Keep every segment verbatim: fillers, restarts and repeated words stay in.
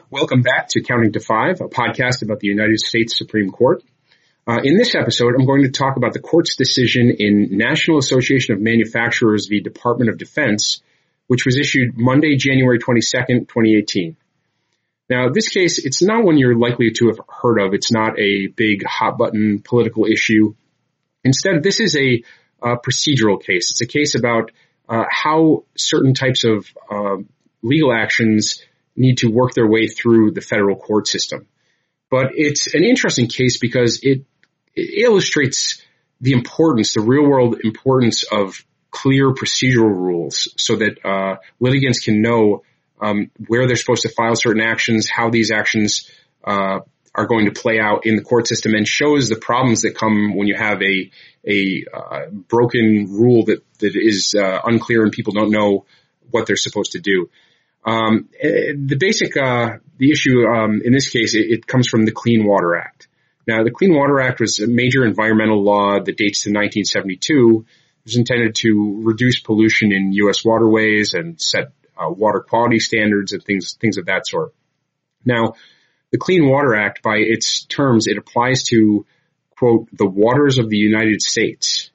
Welcome back to Counting to Five, a podcast about the United States Supreme Court. Uh, in this episode, I'm going to talk about the court's decision in National Association of Manufacturers v. Department of Defense, which was issued Monday, January twenty-second, twenty eighteen. Now, this case, it's not one you're likely to have heard of. It's not a big hot-button political issue. Instead, this is a uh, procedural case. It's a case about uh, how certain types of uh, legal actions need to work their way through the federal court system. But it's an interesting case because it, it illustrates the importance, the real-world importance of clear procedural rules so that uh, litigants can know um, where they're supposed to file certain actions, how these actions uh, are going to play out in the court system, and shows the problems that come when you have a a uh, broken rule that, that is uh, unclear and people don't know what they're supposed to do. Um, the basic, uh, the issue, um, in this case, it, it comes from the Clean Water Act. Now, the Clean Water Act was a major environmental law that dates to nineteen seventy-two. It was intended to reduce pollution in U S waterways and set uh, water quality standards and things, things of that sort. Now, the Clean Water Act, by its terms, it applies to, quote, the waters of the United States.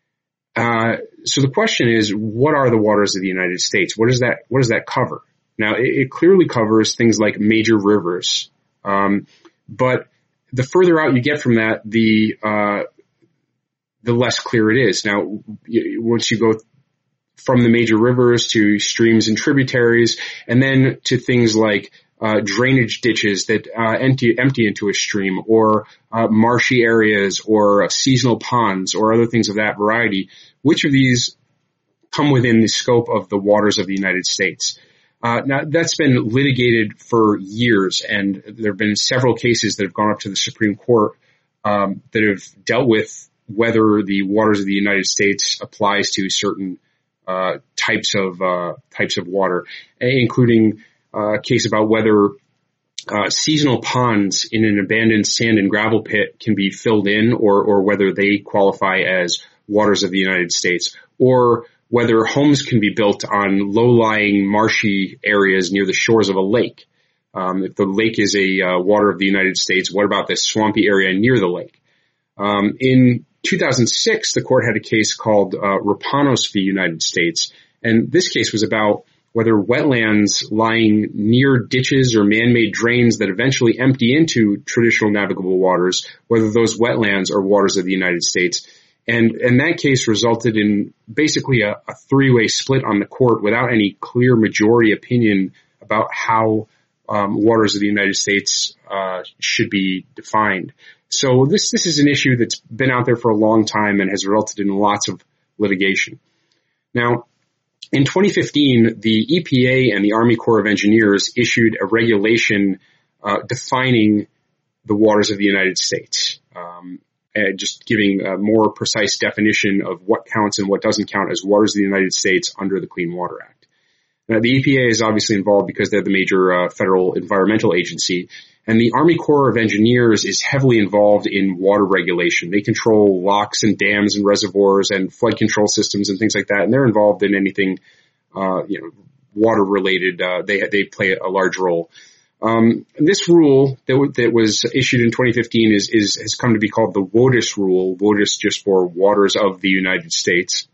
Uh, so the question is, what are the waters of the United States? What does that, what does that cover? Now, it, it clearly covers things like major rivers. Um, but the further out you get from that, the, uh, the less clear it is. Now, you, once you go from the major rivers to streams and tributaries, and then to things like Uh, drainage ditches that uh, empty, empty into a stream, or uh, marshy areas, or uh, seasonal ponds, or other things of that variety. Which of these come within the scope of the waters of the United States? Uh, now, that's been litigated for years, and there have been several cases that have gone up to the Supreme Court um, that have dealt with whether the waters of the United States applies to certain uh, types of uh, types of water, including a case about whether uh, seasonal ponds in an abandoned sand and gravel pit can be filled in, or, or whether they qualify as waters of the United States, or whether homes can be built on low-lying marshy areas near the shores of a lake. Um, if the lake is a uh, water of the United States, what about this swampy area near the lake? Um, in two thousand six, the court had a case called uh, Rapanos v. United States, and this case was about whether wetlands lying near ditches or man-made drains that eventually empty into traditional navigable waters, whether those wetlands are waters of the United States. And, and that case resulted in basically a, a three-way split on the court without any clear majority opinion about how um, waters of the United States uh, should be defined. So this, this is an issue that's been out there for a long time and has resulted in lots of litigation. Now, in twenty fifteen, the E P A and the Army Corps of Engineers issued a regulation uh, defining the waters of the United States, um, and just giving a more precise definition of what counts and what doesn't count as waters of the United States under the Clean Water Act. Now, the E P A is obviously involved because they're the major uh, federal environmental agency, and the Army Corps of Engineers is heavily involved in water regulation. They control locks and dams and reservoirs and flood control systems and things like that, and they're involved in anything, uh, you know, water related. Uh, they they play a large role. Um, this rule that, w- that was issued in twenty fifteen is, is has come to be called the WOTUS rule. WOTUS just for Waters of the United States,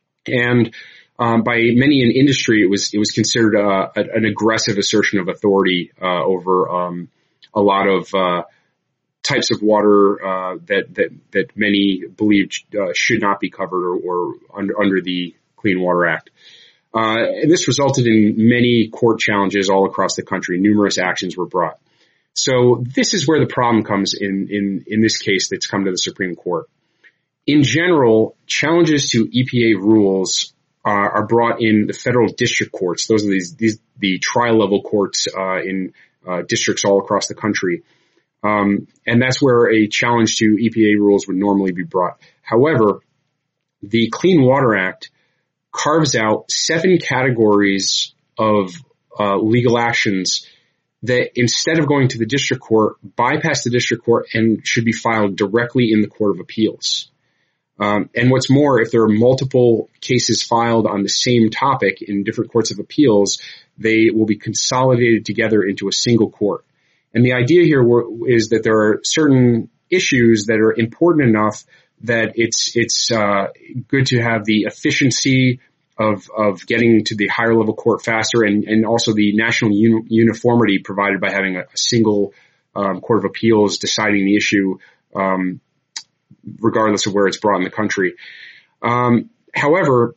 and um, by many in industry, it was it was considered uh, an aggressive assertion of authority uh, over um, a lot of uh, types of water uh, that that that many believed uh, should not be covered or, or under, under the Clean Water Act. Uh, and this resulted in many court challenges all across the country. Numerous actions were brought. So this is where the problem comes in, in, in this case that's come to the Supreme Court. In general, challenges to E P A rules uh, are brought in the federal district courts. Those are these, these the trial level courts uh, in uh, districts all across the country. Um, and that's where a challenge to E P A rules would normally be brought. However, the Clean Water Act carves out seven categories of uh, legal actions that, instead of going to the district court, bypass the district court and should be filed directly in the Court of Appeals. Um, and what's more, if there are multiple cases filed on the same topic in different courts of appeals, they will be consolidated together into a single court. And the idea here were, is that there are certain issues that are important enough that it's it's uh, good to have the efficiency of of getting to the higher level court faster, and, and also the national uni- uniformity provided by having a, a single um, court of appeals deciding the issue, um, regardless of where it's brought in the country. Um, however,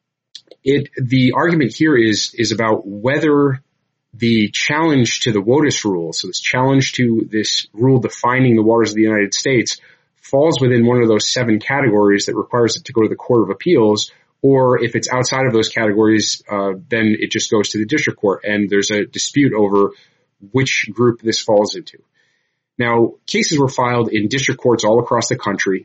it the argument here is is about whether the challenge to the WOTUS rule, so this challenge to this rule defining the waters of the United States, falls within one of those seven categories that requires it to go to the Court of Appeals, or if it's outside of those categories, uh, then it just goes to the district court, and there's a dispute over which group this falls into. Now, cases were filed in district courts all across the country,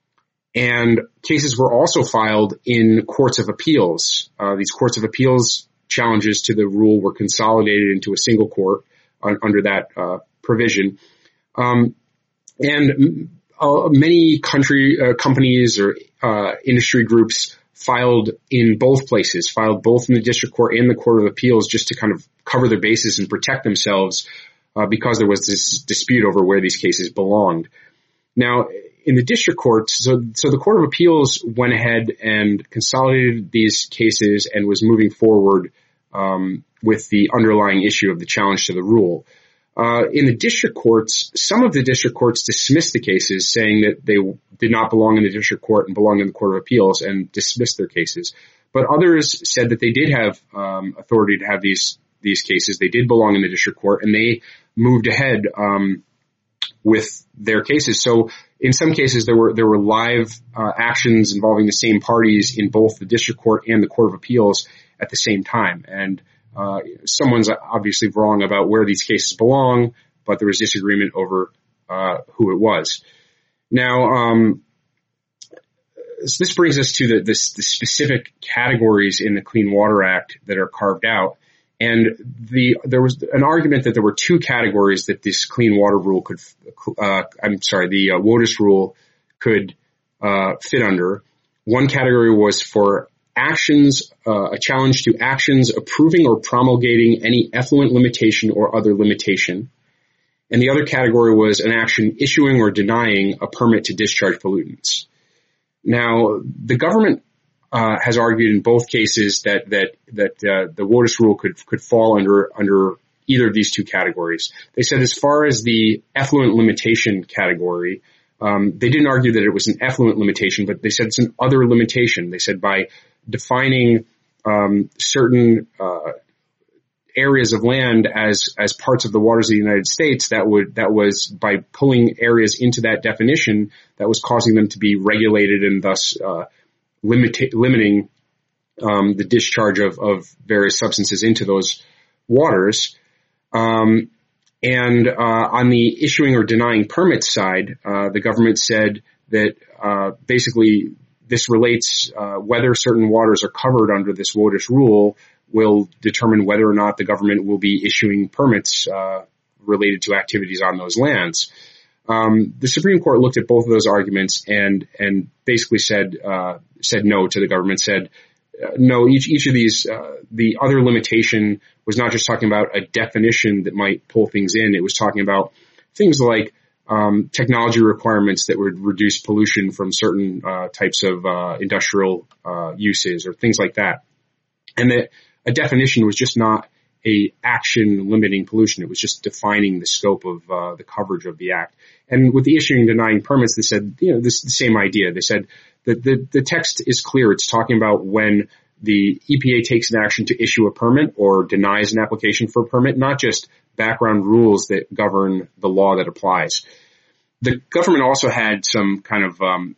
and cases were also filed in courts of appeals. Uh, these courts of appeals challenges to the rule were consolidated into a single court on, under that uh, provision. Um, and uh, many country uh, companies or uh, industry groups filed in both places, filed both in the district court and the Court of Appeals just to kind of cover their bases and protect themselves uh, because there was this dispute over where these cases belonged. Now, in the district courts, so, so the Court of Appeals went ahead and consolidated these cases and was moving forward um, with the underlying issue of the challenge to the rule. Uh, in the district courts, some of the district courts dismissed the cases, saying that they did not belong in the district court and belonged in the Court of Appeals, and dismissed their cases. But others said that they did have um, authority to have these these cases. They did belong in the district court, and they moved ahead um, with their cases. So in some cases, there were there were live uh, actions involving the same parties in both the district court and the Court of Appeals at the same time. And uh, someone's obviously wrong about where these cases belong, but there was disagreement over uh, who it was. Now, um, so this brings us to the, the, the specific categories in the Clean Water Act that are carved out. And the there was an argument that there were two categories that this Clean Water Rule could, uh, I'm sorry, the uh, WOTUS rule could uh, fit under. One category was for actions, uh, a challenge to actions approving or promulgating any effluent limitation or other limitation. And the other category was an action issuing or denying a permit to discharge pollutants. Now, the government uh, has argued in both cases that that that uh, the WOTUS rule could could fall under under either of these two categories. They said as far as the effluent limitation category, um, they didn't argue that it was an effluent limitation, but they said it's an other limitation. They said by defining um, certain uh, areas of land as as parts of the waters of the United States, that would that was by pulling areas into that definition that was causing them to be regulated and thus uh, limit, limiting um, the discharge of, of various substances into those waters. Um, and uh, on the issuing or denying permits side, uh, the government said that uh, basically this relates uh, whether certain waters are covered under this WOTUS rule will determine whether or not the government will be issuing permits uh, related to activities on those lands. Um, the Supreme Court looked at both of those arguments and and basically said uh, said no to the government. Said uh, no. Each each of these, uh, the other limitation was not just talking about a definition that might pull things in. It was talking about things like um, technology requirements that would reduce pollution from certain uh, types of uh, industrial uh, uses or things like that. And that a definition was just not a action limiting pollution. It was just defining the scope of uh, the coverage of the act. And with the issuing and denying permits, they said, you know, this the same idea. They said that the, the text is clear. It's talking about when the E P A takes an action to issue a permit or denies an application for a permit, not just background rules that govern the law that applies. The government also had some kind of um,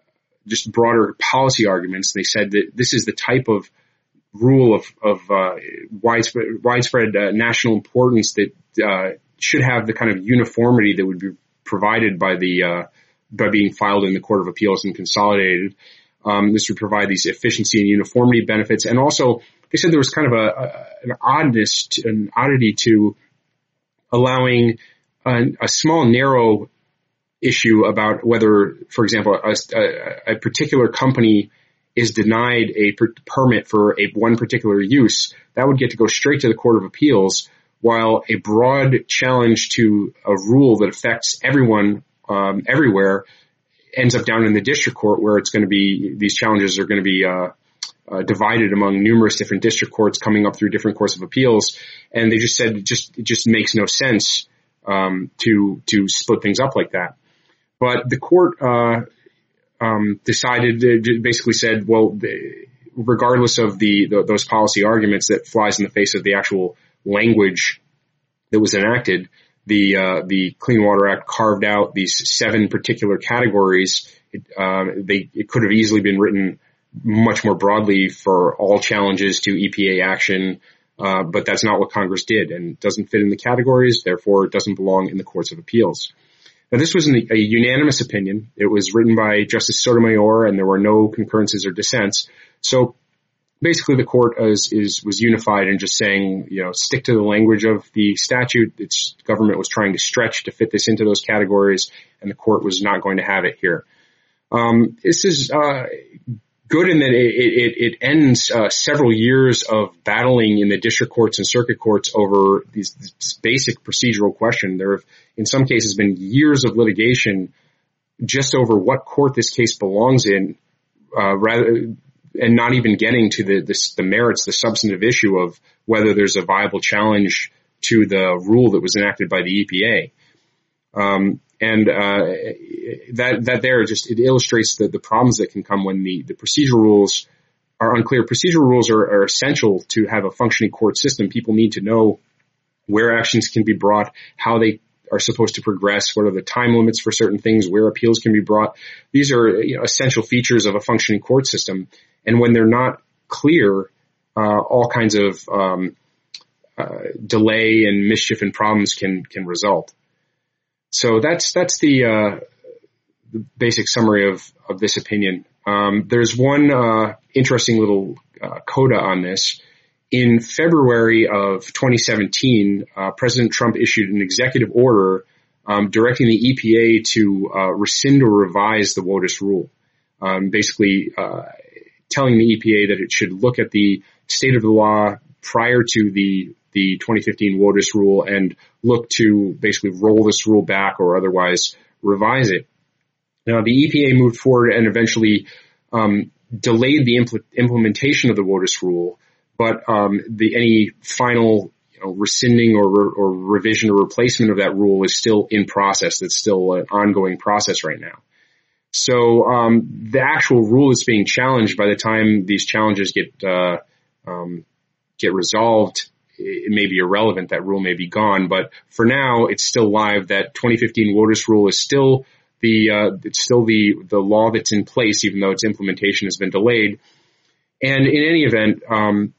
just broader policy arguments. They said that this is the type of rule of, of uh, widespread, widespread uh, national importance that uh, should have the kind of uniformity that would be provided by the uh, by being filed in the Court of Appeals and consolidated. Um, this would provide these efficiency and uniformity benefits, and also they said there was kind of a, a an oddness, to, an oddity to allowing a, a small, narrow issue about whether, for example, a, a, a particular company is denied a per- permit for a one particular use, that would get to go straight to the Court of Appeals, while a broad challenge to a rule that affects everyone um, everywhere ends up down in the district court, where it's going to be, these challenges are going to be uh, uh, divided among numerous different district courts coming up through different courts of appeals. And they just said it just, it just makes no sense um, to to split things up like that. But the court uh, um, decided, uh, basically said, well, the, regardless of the, the those policy arguments that flies in the face of the actual language that was enacted, the uh, the Clean Water Act carved out these seven particular categories. It, uh, they it could have easily been written much more broadly for all challenges to E P A action, uh, but that's not what Congress did, and it doesn't fit in the categories. Therefore, it doesn't belong in the courts of appeals. Now, this was an, a unanimous opinion. It was written by Justice Sotomayor, and there were no concurrences or dissents. So basically, the court is, is was unified in just saying, you know, stick to the language of the statute. Its government was trying to stretch to fit this into those categories, and the court was not going to have it here. Um, this is uh, good in that it, it, it ends uh, several years of battling in the district courts and circuit courts over these, this basic procedural question. There have, in some cases, been years of litigation just over what court this case belongs in, uh, rather. And not even getting to the, the the merits, the substantive issue of whether there's a viable challenge to the rule that was enacted by the E P A. Um, and uh, that that there just it illustrates the, the problems that can come when the, the procedural rules are unclear. Procedural rules are, are essential to have a functioning court system. People need to know where actions can be brought, how they are supposed to progress, what are the time limits for certain things, where appeals can be brought. These are, you know, essential features of a functioning court system. And when they're not clear, uh, all kinds of um, uh, delay and mischief and problems can can result. So that's that's the, uh, the basic summary of of this opinion. Um, there's one uh, interesting little uh, coda on this. In February of twenty seventeen, uh, President Trump issued an executive order um, directing the E P A to uh, rescind or revise the WOTUS rule, um, basically uh, telling the E P A that it should look at the state of the law prior to the the twenty fifteen WOTUS rule and look to basically roll this rule back or otherwise revise it. Now, the E P A moved forward and eventually um, delayed the impl- implementation of the WOTUS rule. But um, the any final, you know, rescinding or, re- or revision or replacement of that rule is still in process. It's still an ongoing process right now. So um, the actual rule is being challenged. By the time these challenges get uh, um, get resolved, it may be irrelevant. That rule may be gone. But for now, it's still live. That twenty fifteen WOTUS rule is still the uh, it's still the the law that's in place, even though its implementation has been delayed. And in any event, um,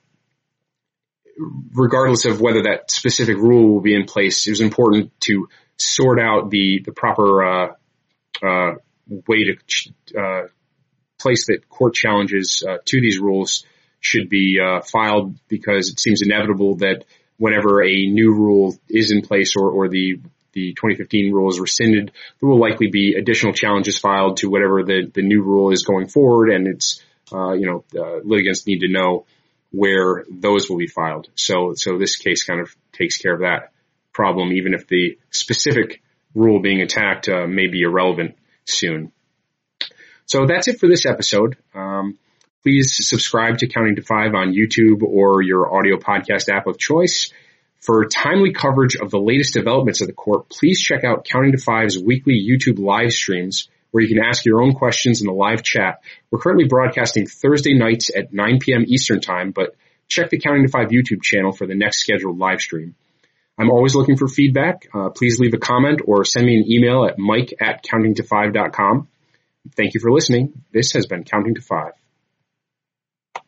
regardless of whether that specific rule will be in place, it was important to sort out the, the proper uh, uh, way to uh, place that court challenges uh, to these rules should be uh, filed, because it seems inevitable that whenever a new rule is in place or, or the the twenty fifteen rule is rescinded, there will likely be additional challenges filed to whatever the, the new rule is going forward, and it's uh, you know uh, litigants need to know where those will be filed. So, so this case kind of takes care of that problem, even if the specific rule being attacked uh, may be irrelevant soon. So that's it for this episode. Um, please subscribe to Counting to Five on YouTube or your audio podcast app of choice. For timely coverage of the latest developments of the court, please check out Counting to Five's weekly YouTube live streams, where you can ask your own questions in the live chat. We're currently broadcasting Thursday nights at nine p.m. Eastern Time, but check the Counting to Five YouTube channel for the next scheduled live stream. I'm always looking for feedback. Uh, please leave a comment or send me an email at mike at counting to five dot com. Thank you for listening. This has been Counting to Five.